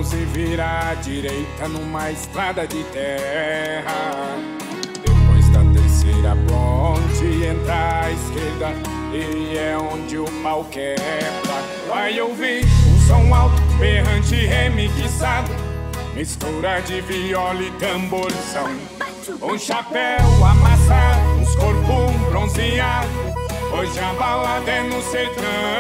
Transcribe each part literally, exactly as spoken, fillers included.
se vira à direita numa estrada de terra. Depois da terceira ponte entra à esquerda e é onde o pau quebra. Vai ouvir um som alto, berrante remixado, mistura de viola e tamborzão. Um chapéu amassado, uns corpos bronzeados, hoje a balada é no sertão.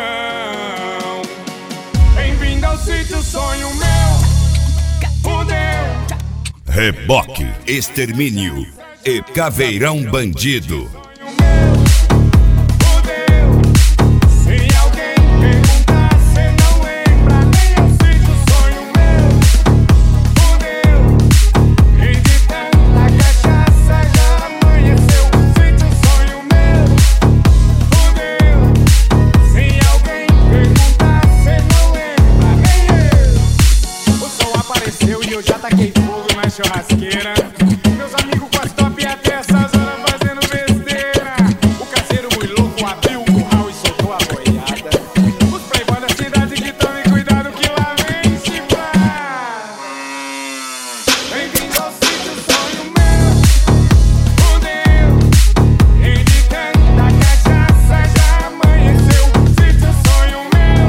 Bem-vindo ao sítio, sonho meu, fudeu. Reboque, Extermínio e Caveirão Bandido. Eu já taquei fogo na churrasqueira. Meus amigos com as top e até essas horas fazendo besteira. O caseiro muito louco abriu o curral e soltou a boiada. Os playboys da cidade que tomem cuidado que lá vem chifrar. Bem-vindo ao sítio, sonho meu, fudeu. Indicando da cachaça já amanheceu. Sítio, sonho meu,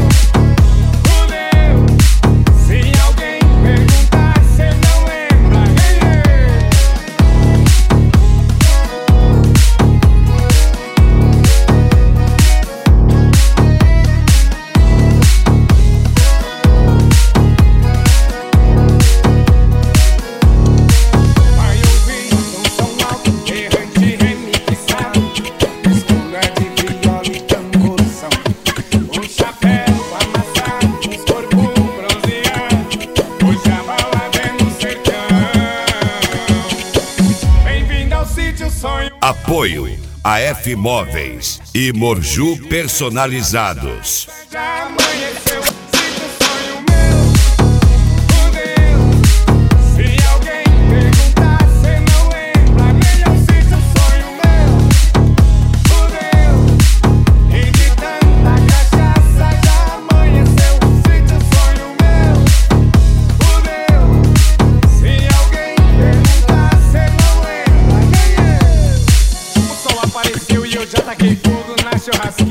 fudeu. Se alguém perguntar, Apoio A F Móveis e Morju Personalizados. já amanheceu, sítio, sonho meu, fudeu. Se alguém perguntar, cê não lembra. Melhor sítio, sonho meu, fudeu. E de tanta cachaça já amanheceu, sítio, sonho meu, fudeu. Se alguém perguntar, cê não lembra. O sol apareceu e eu já taquei fogo na churrasqueira.